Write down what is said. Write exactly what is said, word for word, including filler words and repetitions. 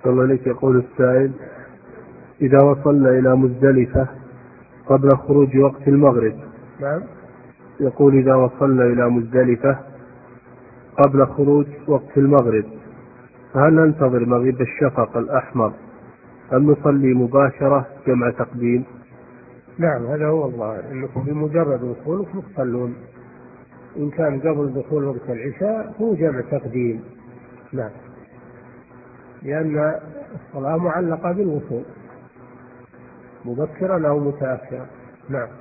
الله عليك. يقول السائل: إذا وصلنا إلى مزدلفة قبل خروج وقت المغرب. نعم. يقول: إذا وصلنا إلى مزدلفة قبل خروج وقت المغرب فهل ننتظر مغيب الشفق الأحمر أم نصلي مباشرة جمع تقديم؟ نعم، هذا هو الظاهر، أنكم بمجرد وصولكم تصلون. إن كان قبل دخول وقت العشاء هو جمع تقديم. نعم، لأن الصلاة معلقة بالوصول مبكرا أو متأخرا. نعم.